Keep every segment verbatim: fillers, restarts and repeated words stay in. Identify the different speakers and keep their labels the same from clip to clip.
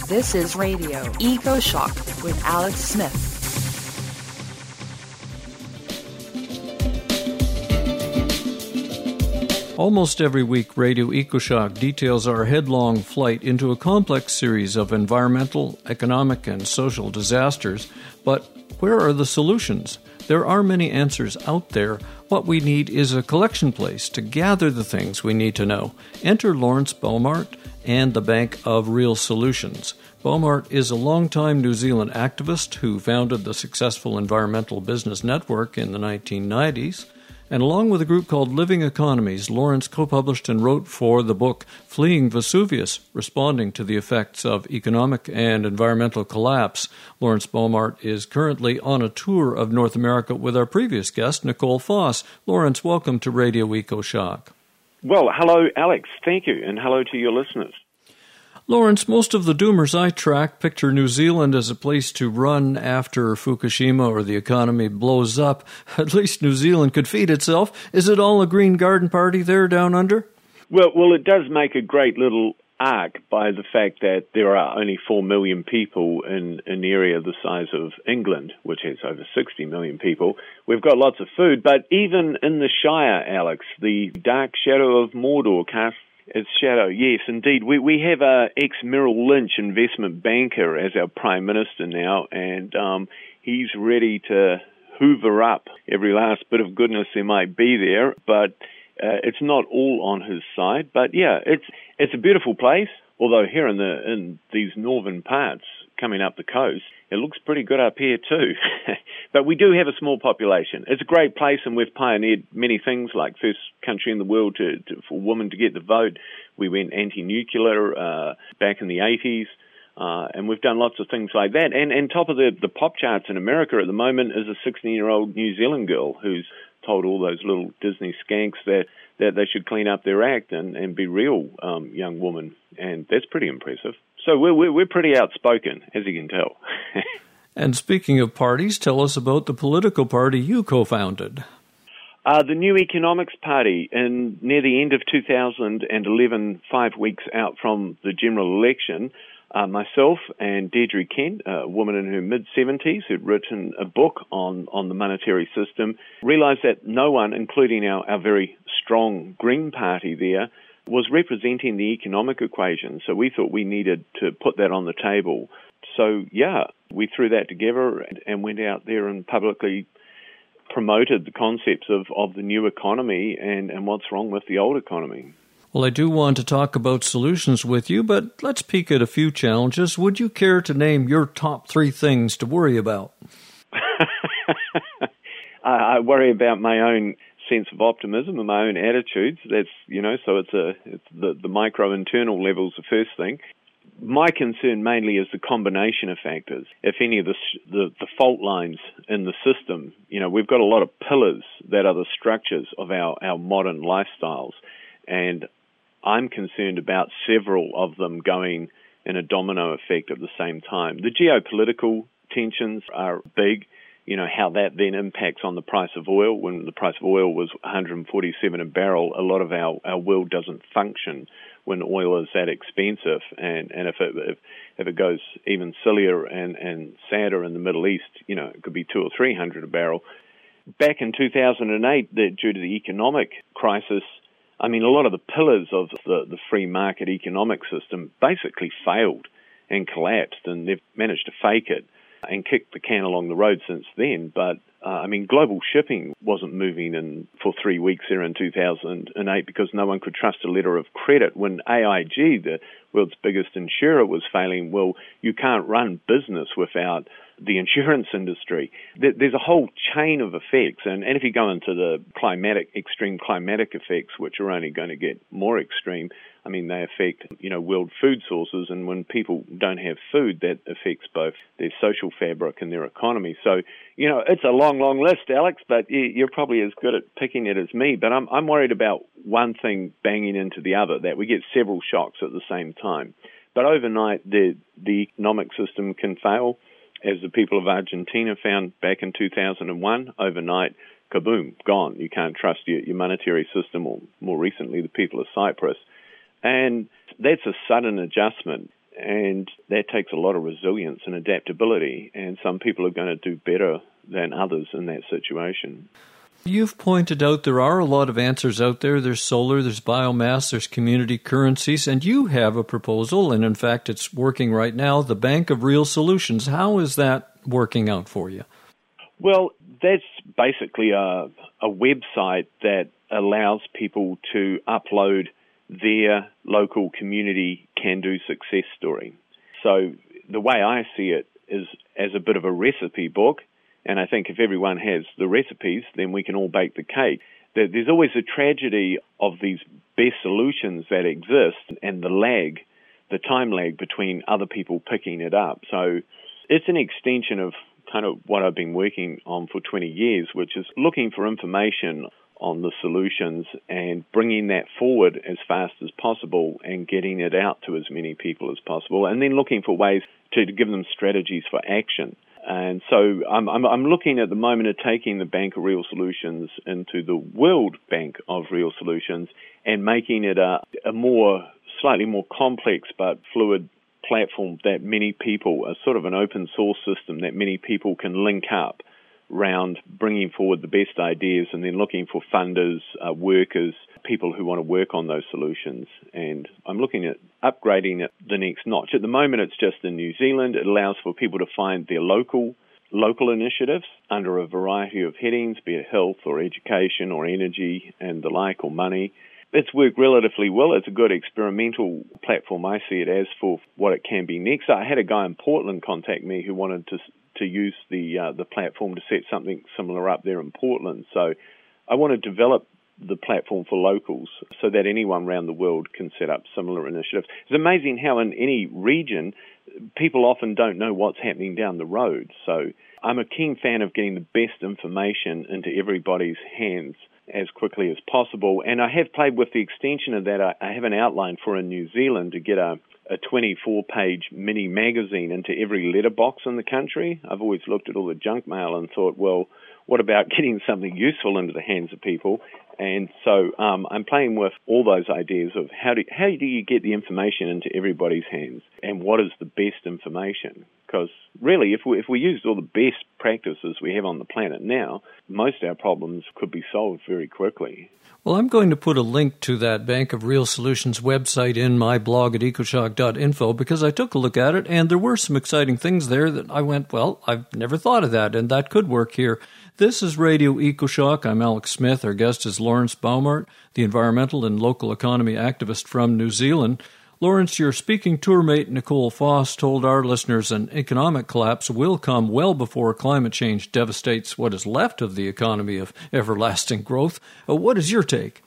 Speaker 1: This is Radio EcoShock with Alex Smith.
Speaker 2: Almost every week, Radio EcoShock details our headlong flight into a complex series of environmental, economic, and social disasters. But where are the solutions? There are many answers out there. What we need is a collection place to gather the things we need to know. Enter Lawrence Beaumart and the Bank of Real Solutions. Beaumart is a longtime New Zealand activist who founded the successful Environmental Business Network in the nineteen nineties. And along with a group called Living Economies, Lawrence co-published and wrote for the book Fleeing Vesuvius, responding to the effects of economic and environmental collapse. Lawrence Beaumart is currently on a tour of North America with our previous guest, Nicole Foss. Lawrence, welcome to Radio EcoShock.
Speaker 3: Well, hello, Alex. Thank you, and hello to your listeners.
Speaker 2: Lawrence, most of the doomers I track picture New Zealand as a place to run after Fukushima or the economy blows up. At least New Zealand could feed itself. Is it all a green garden party there down under?
Speaker 3: Well, well, it does make a great little arc by the fact that there are only four million people in an area the size of England, which has over sixty million people. We've got lots of food, but even in the Shire, Alex, the dark shadow of Mordor casts its shadow. Yes, indeed. We we have a ex-Merrill Lynch investment banker as our Prime Minister now, and um, he's ready to hoover up every last bit of goodness there might be there, but uh, it's not all on his side. But yeah, it's it's a beautiful place, although here in the in these northern parts, coming up the coast, it looks pretty good up here too. But we do have a small population. It's a great place, and we've pioneered many things, like first country in the world to, to for women to get the vote. We went anti-nuclear uh, back in the eighties, uh, and we've done lots of things like that. And, and top of the, the pop charts in America at the moment is a sixteen-year-old New Zealand girl who's told all those little Disney skanks that, that they should clean up their act and, and be real um, young women. And that's pretty impressive. So we're, we're, we're pretty outspoken, as you can tell.
Speaker 2: And speaking of parties, tell us about the political party you co-founded.
Speaker 3: Uh, the New Economics Party, in near the end of two thousand eleven, five weeks out from the general election, uh, myself and Deirdre Kent, a woman in her mid-seventies who'd written a book on, on the monetary system, realised that no one, including our, our very strong Green Party there, was representing the economic equation. So we thought we needed to put that on the table. So, yeah, we threw that together and went out there and publicly promoted the concepts of, of the new economy and, and what's wrong with the old economy.
Speaker 2: Well, I do want to talk about solutions with you, but let's peek at a few challenges. Would you care to name your top three things to worry about?
Speaker 3: I worry about my own sense of optimism and my own attitudes. That's, you know, so it's a it's the, the micro internal level's the first thing. My concern mainly is the combination of factors. If any of the, the the fault lines in the system, you know, we've got a lot of pillars that are the structures of our, our modern lifestyles, and I'm concerned about several of them going in a domino effect at the same time. The geopolitical tensions are big. You know, how that then impacts on the price of oil. When the price of oil was one hundred forty-seven a barrel, a lot of our, our world doesn't function when oil is that expensive. And, and if it if, if it goes even sillier and, and sadder in the Middle East, you know, it could be two or three hundred a barrel. Back in two thousand eight, that due to the economic crisis, I mean, a lot of the pillars of the, the free market economic system basically failed and collapsed, and they've managed to fake it and kicked the can along the road since then. But, uh, I mean, global shipping wasn't moving in for three weeks there in two thousand eight because no one could trust a letter of credit. When A I G, the world's biggest insurer, was failing, well, you can't run business without the insurance industry. There's a whole chain of effects, and, and if you go into the climatic, extreme climatic effects, which are only going to get more extreme, I mean, they affect, you know, world food sources, and when people don't have food, that affects both their social fabric and their economy. So, you know, it's a long, long list, Alex, but you're probably as good at picking it as me. But I'm, I'm worried about one thing banging into the other, that we get several shocks at the same time. But overnight, the the economic system can fail, as the people of Argentina found back in two thousand one. Overnight, kaboom, gone. You can't trust your, your monetary system, or more recently, the people of Cyprus. And that's a sudden adjustment. and that takes a lot of resilience and adaptability, and some people are going to do better than others in that situation.
Speaker 2: You've pointed out there are a lot of answers out there. There's solar, there's biomass, there's community currencies, and you have a proposal, and in fact it's working right now, the Bank of Real Solutions. How is that working out for you?
Speaker 3: Well, that's basically a, a website that allows people to upload their local community can-do success story. So the way I see it is as a bit of a recipe book, and I think if everyone has the recipes, then we can all bake the cake. There's always a tragedy of these best solutions that exist and the lag, the time lag between other people picking it up. So it's an extension of kind of what I've been working on for twenty years, which is looking for information on the solutions and bringing that forward as fast as possible and getting it out to as many people as possible, and then looking for ways to, to give them strategies for action. And so I'm, I'm, I'm looking at the moment at taking the Bank of Real Solutions into the World Bank of Real Solutions and making it a, a more, slightly more complex but fluid platform that many people, a sort of an open source system that many people can link up around bringing forward the best ideas and then looking for funders, uh, workers, people who want to work on those solutions. And I'm looking at upgrading it the next notch. At the moment, it's just in New Zealand. It allows for people to find their local local initiatives under a variety of headings, be it health or education or energy and the like, or money. It's worked relatively well. It's a good experimental platform, I see it as, for what it can be next. I had a guy in Portland contact me who wanted to to use the uh, the platform to set something similar up there in Portland. So I want to develop the platform for locals so that anyone around the world can set up similar initiatives. It's amazing how in any region, people often don't know what's happening down the road. So I'm a keen fan of getting the best information into everybody's hands as quickly as possible. And I have played with the extension of that. I, I have an outline for in New Zealand to get a a twenty-four page mini magazine into every letterbox in the country. I've always looked at all the junk mail and thought, well, what about getting something useful into the hands of people? And so um, I'm playing with all those ideas of how do how do you get the information into everybody's hands, and what is the best information? Because really, if we if we used all the best practices we have on the planet now, most of our problems could be solved very quickly.
Speaker 2: Well, I'm going to put a link to that Bank of Real Solutions website in my blog at ecoshock dot info because I took a look at it and there were some exciting things there that I went, well, I've never thought of that, and that could work here. This is Radio EcoShock. I'm Alex Smith. Our guest is Lawrence Baumart, the environmental and local economy activist from New Zealand. Lawrence, your speaking tour mate Nicole Foss told our listeners an economic collapse will come well before climate change devastates what is left of the economy of everlasting growth. Uh, what is your take?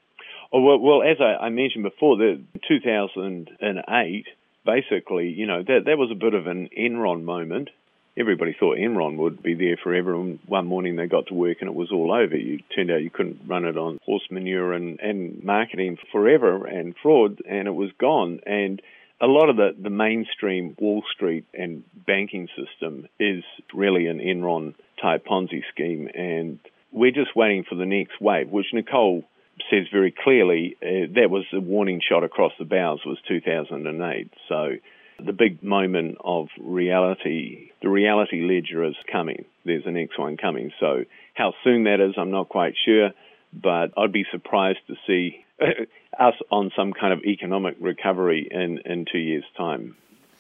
Speaker 3: Oh, well, well, as I, I mentioned before, the two thousand eight, basically, you know, that, that was a bit of an Enron moment. Everybody thought Enron would be there forever, and one morning they got to work and it was all over. It turned out you couldn't run it on horse manure and, and marketing forever and fraud, and it was gone. And a lot of the, the mainstream Wall Street and banking system is really an Enron-type Ponzi scheme, and we're just waiting for the next wave, which Nicole says very clearly uh, that was a warning shot across the bows, was two thousand eight. So the big moment of reality, the reality ledger is coming. There's the next one coming. So how soon that is, I'm not quite sure, but I'd be surprised to see us on some kind of economic recovery in, in two years' time.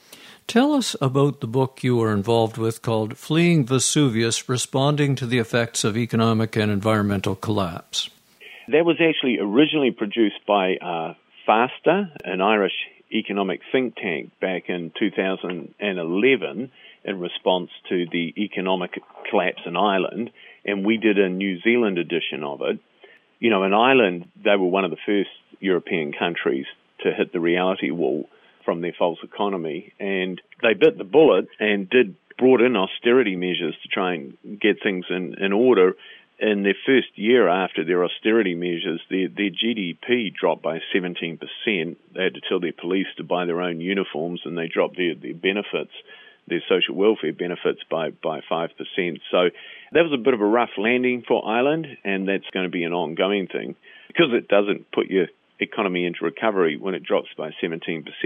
Speaker 2: Tell us about the book you were involved with called Fleeing Vesuvius, Responding to the Effects of Economic and Environmental Collapse.
Speaker 3: That was actually originally produced by uh, FASTA, an Irish economic think tank, back in two thousand eleven in response to the economic collapse in Ireland, and we did a New Zealand edition of it. You know, in Ireland, they were one of the first European countries to hit the reality wall from their false economy, and they bit the bullet and did brought in austerity measures to try and get things in, in order. In their first year after their austerity measures, their, their G D P dropped by seventeen percent. They had to tell their police to buy their own uniforms, and they dropped their, their benefits, their social welfare benefits, by, by five percent. So that was a bit of a rough landing for Ireland, and that's going to be an ongoing thing. Because it doesn't put your economy into recovery when it drops by seventeen percent,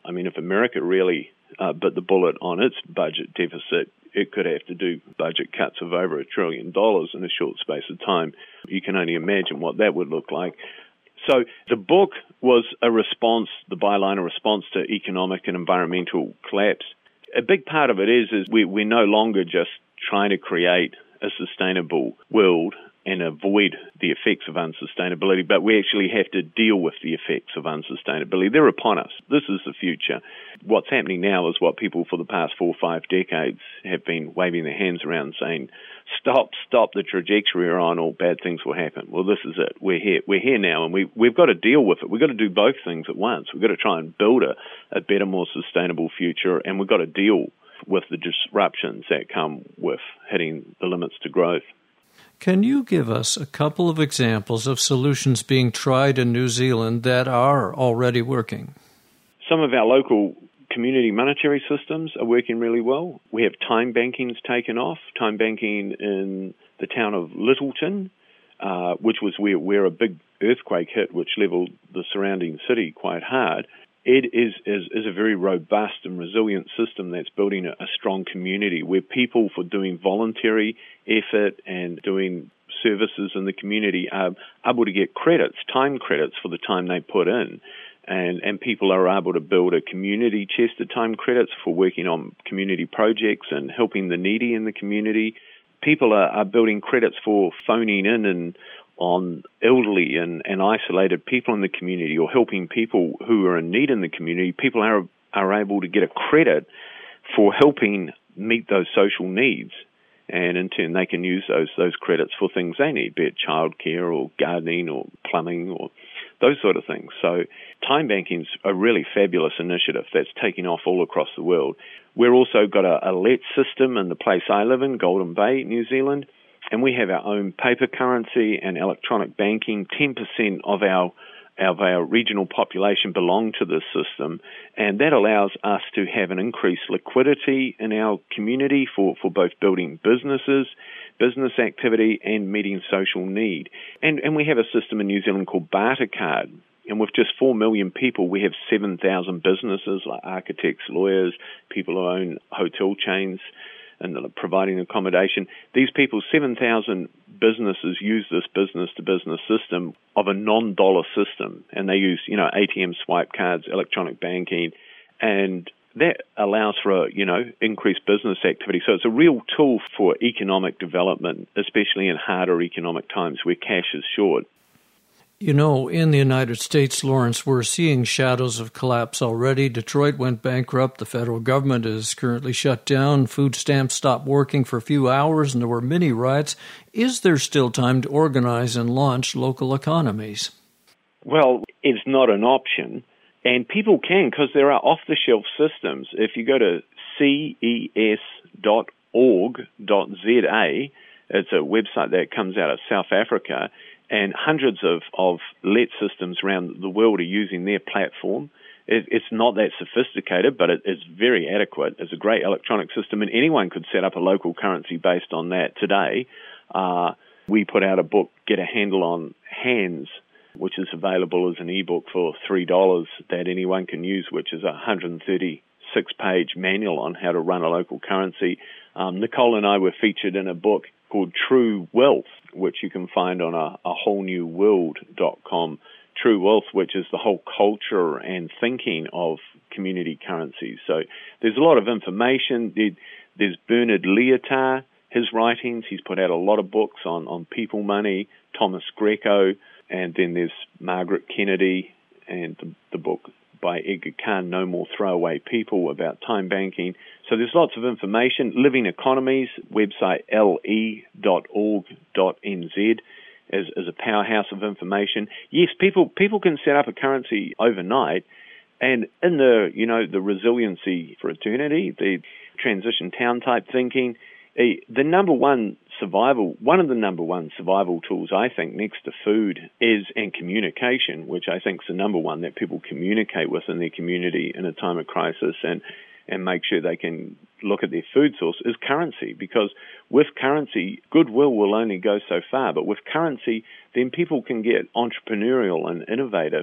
Speaker 3: I mean, if America really uh, bit the bullet on its budget deficit, it could have to do budget cuts of over a trillion dollars in a short space of time. You can only imagine what that would look like. So the book was a response, the byline, a response to economic and environmental collapse. A big part of it is, is we, we're no longer just trying to create a sustainable world and avoid the effects of unsustainability, but we actually have to deal with the effects of unsustainability. They're upon us. This is the future. What's happening now is what people for the past four or five decades have been waving their hands around saying, stop, stop the trajectory we're on, or bad things will happen. Well, this is it. We're here. We're here now, and we, we've got to deal with it. We've got to do both things at once. We've got to try and build a, a better, more sustainable future, and we've got to deal with the disruptions that come with hitting the limits to growth.
Speaker 2: Can you give us a couple of examples of solutions being tried in New Zealand that are already working?
Speaker 3: Some of our local community monetary systems are working really well. We have time banking's taken off. Time banking in the town of Littleton, uh, which was where, where a big earthquake hit, which leveled the surrounding city quite hard. It is, is, is a very robust and resilient system that's building a, a strong community where people, for doing voluntary effort and doing services in the community, are able to get credits, time credits for the time they put in. And, and people are able to build a community chest of time credits for working on community projects and helping the needy in the community. People are, are building credits for phoning in and on elderly and, and isolated people in the community, or helping people who are in need in the community. People are are able to get a credit for helping meet those social needs, and in turn they can use those those credits for things they need, be it childcare or gardening or plumbing or those sort of things. So time banking's a really fabulous initiative that's taking off all across the world. We've also got a, a L E T system in the place I live in, Golden Bay, New Zealand, and we have our own paper currency and electronic banking. ten percent of our of our regional population belong to this system, and that allows us to have an increased liquidity in our community for, for both building businesses, business activity, and meeting social need. And, and we have a system in New Zealand called Bartercard, and with just four million people, we have seven thousand businesses like architects, lawyers, people who own hotel chains, and providing accommodation. These people, seven thousand businesses, use this business-to-business system of a non-dollar system, and they use, you know, A T M swipe cards, electronic banking, and that allows for a, you know, increased business activity. So it's a real tool for economic development, especially in harder economic times where cash is short.
Speaker 2: You know, in the United States, Lawrence, we're seeing shadows of collapse already. Detroit went bankrupt. The federal government is currently shut down. Food stamps stopped working for a few hours, and there were many riots. Is there still time to organize and launch local economies?
Speaker 3: Well, it's not an option, and people can, because there are off-the-shelf systems. If you go to C E S dot org dot Z A, it's a website that comes out of South Africa, and hundreds of, of L E T systems around the world are using their platform. It, it's not that sophisticated, but it, it's very adequate. It's a great electronic system, and anyone could set up a local currency based on that today. Uh, we put out a book, Get a Handle on Hands, which is available as an ebook for three dollars that anyone can use, which is a one hundred thirty-six page manual on how to run a local currency. Um, Nicole and I were featured in a book called True Wealth, which you can find on a, a whole new world dot com. True Wealth, which is the whole culture and thinking of community currencies. So there's a lot of information. There's Bernard Lietaer, his writings. He's put out a lot of books on, on people money, Thomas Greco, and then there's Margaret Kennedy and the, the book by Edgar Kahn, No More Throwaway People, about time banking. So there's lots of information. Living Economies, website L E dot org dot N Z is, is a powerhouse of information. Yes, people people can set up a currency overnight, and in the, you know, the resiliency for eternity, the transition town type thinking, the number one survival, one of the number one survival tools, I think, next to food is, and communication, which I think is the number one that people communicate with in their community in a time of crisis and, and make sure they can look at their food source, is currency. Because with currency, goodwill will only go so far, but with currency, then people can get entrepreneurial and innovative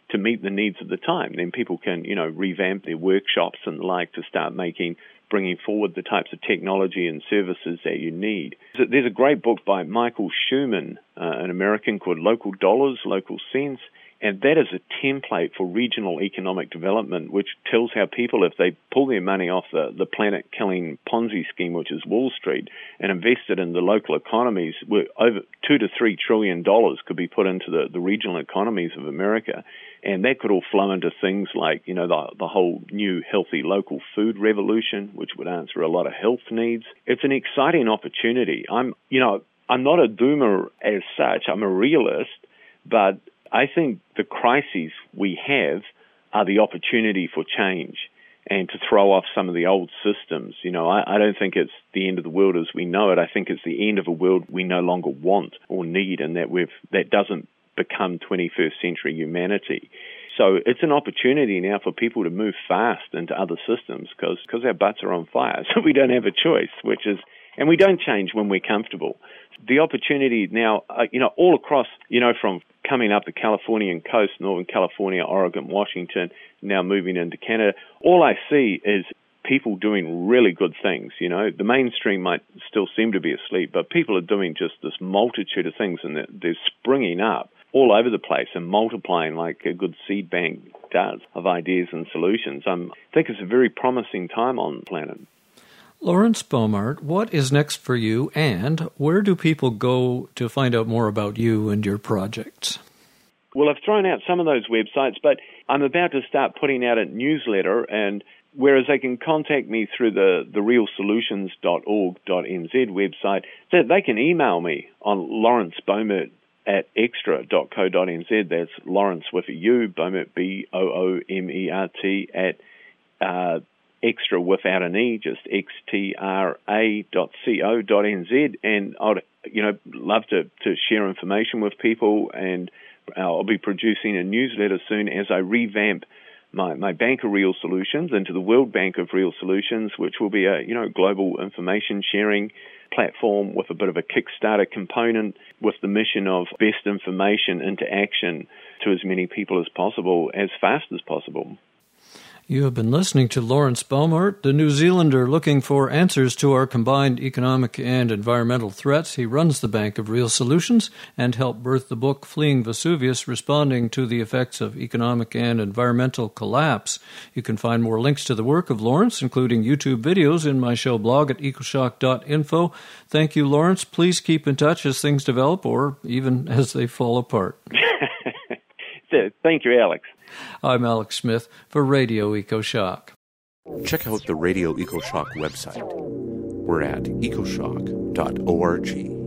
Speaker 3: to meet the needs of the time. Then people can, you know, revamp their workshops and the like to start making, bringing forward the types of technology and services that you need. So there's a great book by Michael Schumann, uh, an American, called Local Dollars, Local Cents, and that is a template for regional economic development, which tells how people, if they pull their money off the, the planet-killing Ponzi scheme, which is Wall Street, and invest it in the local economies, where over two to three trillion dollars could be put into the, the regional economies of America. And that could all flow into things like, you know, the, the whole new healthy local food revolution, which would answer a lot of health needs. It's an exciting opportunity. I'm, you know, I'm not a doomer as such. I'm a realist, but I think the crises we have are the opportunity for change and to throw off some of the old systems. You know, I, I don't think it's the end of the world as we know it. I think it's the end of a world we no longer want or need, and that we've that doesn't become twenty-first century humanity. So it's an opportunity now for people to move fast into other systems because because our butts are on fire. So we don't have a choice, which is, and we don't change when we're comfortable. The opportunity now, uh, you know, all across, you know, from coming up the Californian coast, Northern California, Oregon, Washington, now moving into Canada, all I see is people doing really good things. You know, the mainstream might still seem to be asleep, but people are doing just this multitude of things, and they're, they're springing up all over the place and multiplying like a good seed bank does of ideas and solutions. Um, I think it's a very promising time on the planet.
Speaker 2: Lawrence Baumert, what is next for you, and where do people go to find out more about you and your projects?
Speaker 3: Well, I've thrown out some of those websites, but I'm about to start putting out a newsletter, and whereas they can contact me through the, the real solutions dot org dot n z website, they, they can email me on Lawrence Baumert at extra dot co dot n z. That's Lawrence with a U, Baumert, B O O M E R T, at uh, extra without an E, just X T R A dot co dot n z. And I'd, you know, love to, to share information with people, and I'll be producing a newsletter soon as I revamp my, my Bank of Real Solutions into the World Bank of Real Solutions, which will be a, you know, global information sharing platform with a bit of a Kickstarter component, with the mission of best information into action to as many people as possible, as fast as possible.
Speaker 2: You have been listening to Lawrence Baumert, the New Zealander looking for answers to our combined economic and environmental threats. He runs the Bank of Real Solutions and helped birth the book Fleeing Vesuvius, Responding to the Effects of Economic and Environmental Collapse. You can find more links to the work of Lawrence, including YouTube videos, in my show blog at ecoshock dot info. Thank you, Lawrence. Please keep in touch as things develop or even as they fall apart.
Speaker 3: Thank you, Alex.
Speaker 2: I'm Alex Smith for Radio EcoShock.
Speaker 4: Check out the Radio EcoShock website. We're at ecoshock dot org.